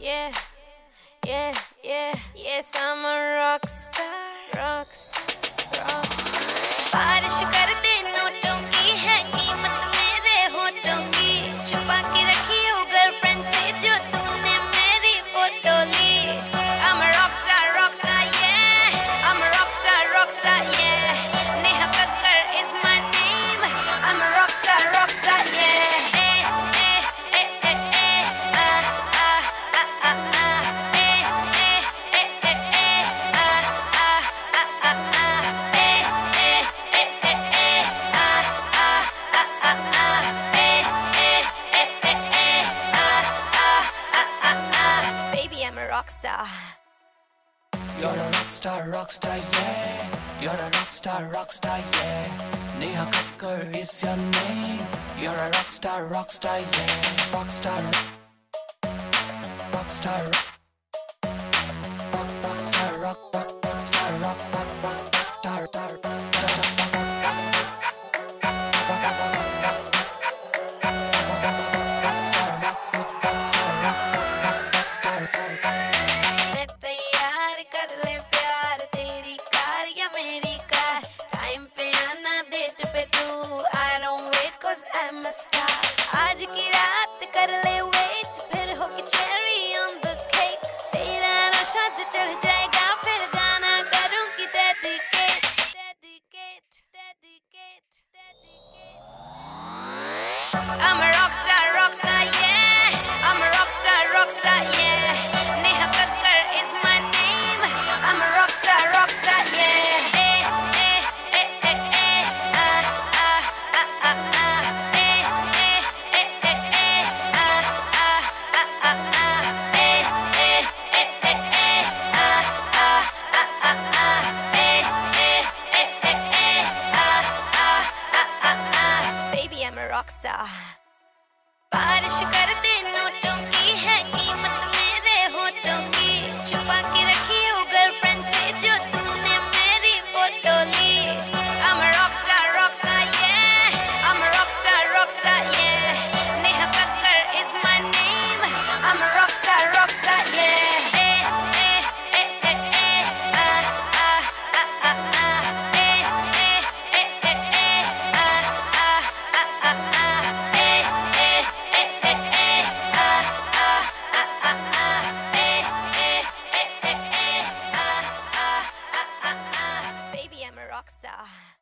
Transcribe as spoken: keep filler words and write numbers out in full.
yeah, yeah, yeah. Yes, I'm a rock star, rock star, rock star. बारिश कर दे नोटों की है कीमत मेरे होठों की, छुपा के रखी हो गर्लफ्रेंड से जो तूने मेरी फोटो ली. I'm a rock star, rock star, yeah. I'm a rock star, rock star, yeah. Neha Kakkar is my name. I'm a rock star, rock star, yeah. Eh, eh, eh, eh, eh. Ah, ah, ah, ah, ah. Eh, eh, eh, eh, eh. Ah, ah, ah, ah, ah. Eh, eh, eh, eh, eh. Ah, ah, ah, ah, ah. Eh, eh, eh, eh, eh. Ah, ah, ah, ah, ah. Baby, I'm a rock star. You're a rock star, rock star, yeah. You're a rock star, rock star, yeah. Neha Kakkar is your name. You're a rock star, rock star, yeah. Rock star, rock star, rock, rock star, rock, rock, rock star, rock, rock, rock, star, star, star. मैं तैयार कर ले प्यार, तेरी car या मेरी car. Time पे आना डेट पे तू. I don't wait cause I'm a star. आज की रात कर ले wait, फिर होगी cherry on the cake. तेरा नशा जो चढ़ जाएगा फिर गाना करूँगी dedicate, dedicate, dedicate, dedicate. I'm a rock star, rock star, yeah. I'm a rock star, rock star, yeah. Neha Kakkar is my name. I'm a rock star, rock star, yeah. Eh, eh, eh, eh, eh. Ah, ah, ah, ah, ah. Eh, eh, eh, eh, eh. Ah, ah, ah, ah, ah. Eh, eh, eh, eh, eh. Ah, ah, ah, ah, ah. Eh, eh, eh, eh, eh. Ah, ah, ah, ah, ah. Baby, I'm a rock star. बारिश कर दे नोटों की है कीमत मेरे होठों की, छुपा के रखी हो गर्लफ्रेंड से जो तूने मेरी फोटो ली. I'm a rock star, rock star, yeah. I'm a rock star, rock star, yeah. Neha Kakkar is my name. I'm a rock star, rock star, yeah. Eh, eh, eh, eh, eh. Ah, ah, ah, ah, ah. Eh, eh, eh, eh, eh. Ah, ah, ah, ah, ah. Eh, eh, eh, eh, eh. Ah, ah, ah, ah, ah. Eh, eh, eh, eh, eh. Ah, ah, ah, ah, ah. Baby, I'm a rock star.